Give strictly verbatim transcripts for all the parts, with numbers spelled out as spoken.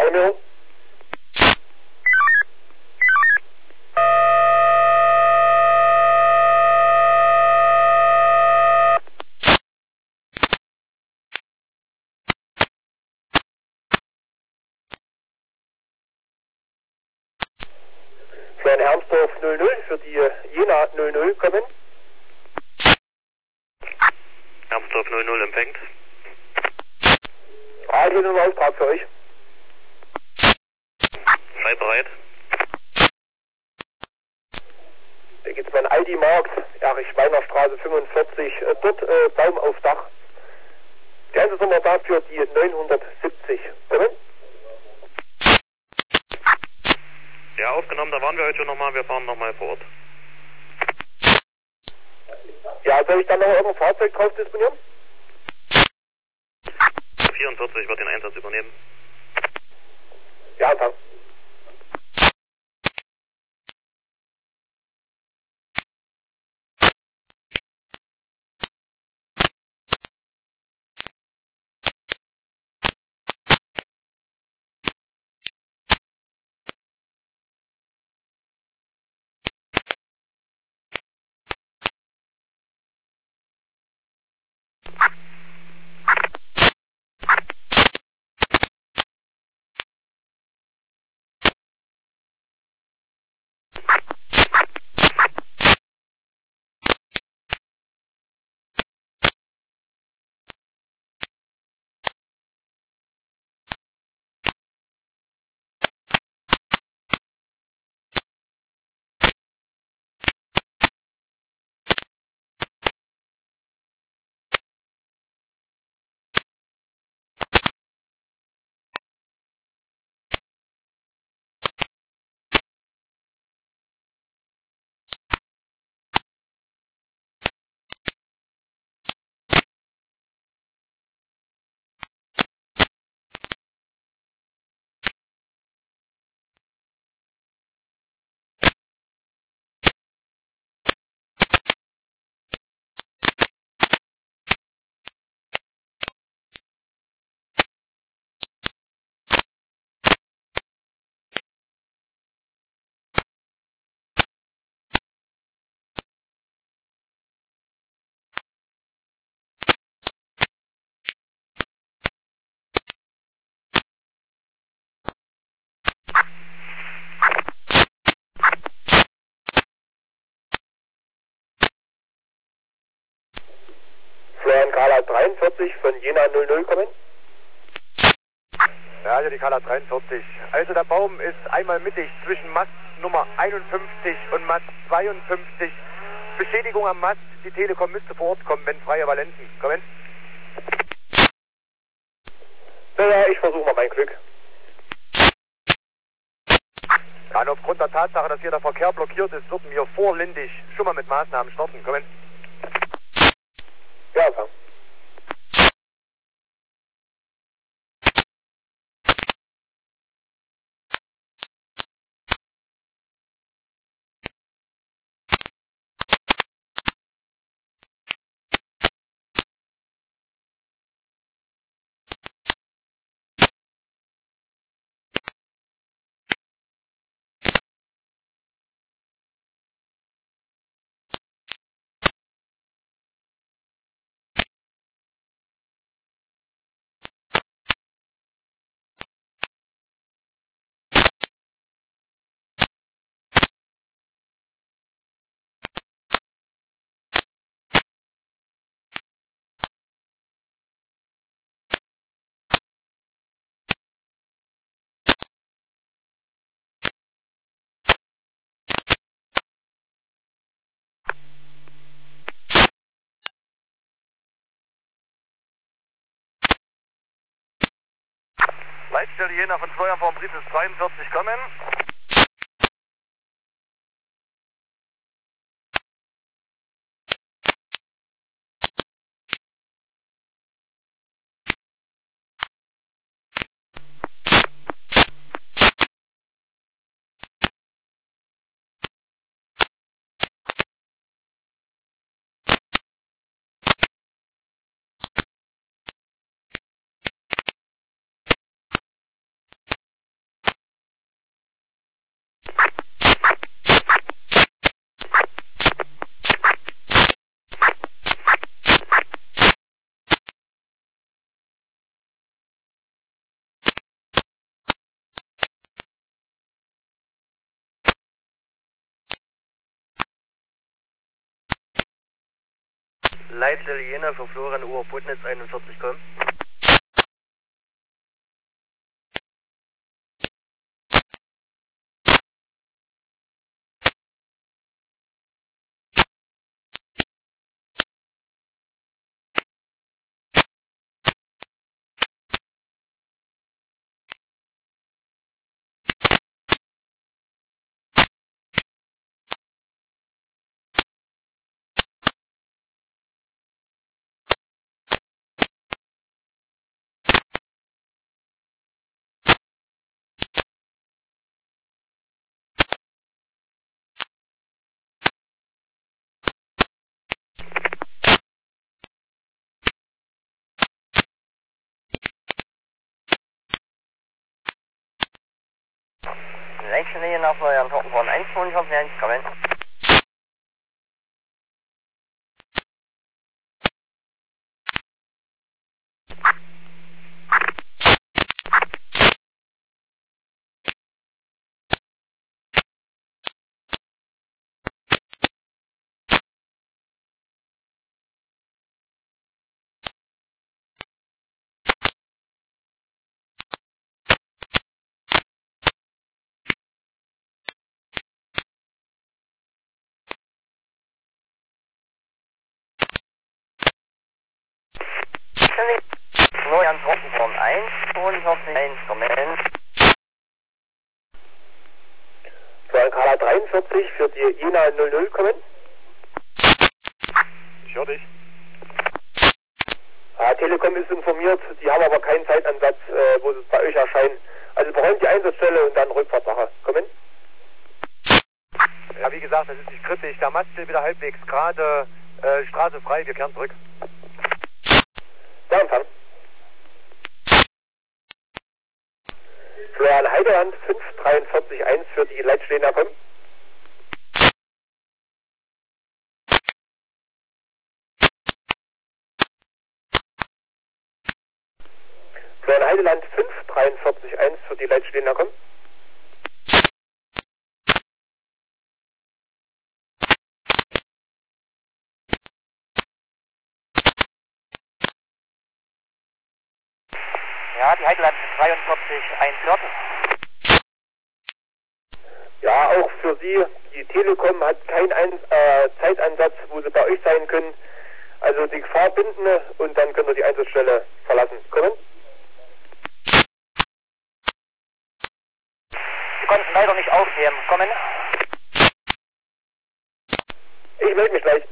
Alarmierung. Für ein Hermsdorf null null, für die Jena null null kommen. Hermsdorf null null empfängt. Radio null Auftrag für euch. Sei bereit. Da geht's mein Aldi Markt, Erich Weiner Straße fünfundvierzig, äh, dort äh, Baum auf Dach. Die Einsatznummer dafür die neunhundertsiebzig. Kommen? Ja, aufgenommen, da waren wir heute schon nochmal, wir fahren nochmal vor Ort. Ja, soll ich dann noch irgendein Fahrzeug drauf disponieren? vierundvierzig wird den Einsatz übernehmen. Ja, dann. Florian Kala dreiundvierzig von Jena null null kommen. Ja, hier die Kala dreiundvierzig. Also der Baum ist einmal mittig zwischen Mast Nummer einundfünfzig und Mast zweiundfünfzig. Beschädigung am Mast, die Telekom müsste vor Ort kommen, wenn freie Valenzen. Kommen. Naja, ich versuche mal mein Glück. Ja, und aufgrund der Tatsache, dass hier der Verkehr blockiert ist, würden wir vorlindig schon mal mit Maßnahmen starten. Kommen. Ja, dann. Leitstelle Jena von Florian vom Brief ist zweiundvierzig. Kommen. Leitstelle Jena für Florian Uhr, Putnitz einundvierzig, komm. Leitstelle Jena auf Florian Trockenborn eins fünfundvierzig eins, kommen. Florian Trockenborn eins fünfundvierzig eins, kommen. Florian Kala dreiundvierzig für die Jena null null, kommen. Ich höre dich. Ja, Telekom ist informiert, die haben aber keinen Zeitansatz, äh, wo sie bei euch erscheinen. Also beräumt die Einsatzstelle und dann Rückfahrtsache. Kommen. Ja, wie gesagt, das ist nicht kritisch. Der Mast steht wieder halbwegs gerade, äh, Straße frei, wir kehren zurück. Ja, Empfang. Florian Heideland fünf dreiundvierzig eins für die Leitstelle kommen. Florian Heideland fünf dreiundvierzig eins für die Leitstelle kommen. Ja, die Heideland zweiundvierzig eins Viertel. Ja, auch für Sie, die Telekom hat keinen Ein äh, Zeitansatz, wo Sie bei euch sein können. Also die Gefahr binden und dann könnt ihr die Einsatzstelle verlassen. Kommen? Sie konnten leider nicht aufnehmen, kommen. Ich melde mich gleich.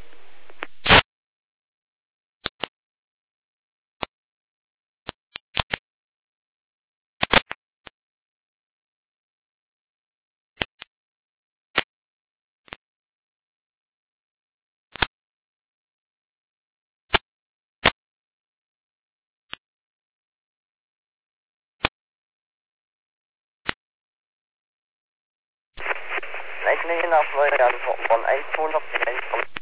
Leitstelle Jena auf Florian Trockenborn eins fünfundvierzig eins, kommen.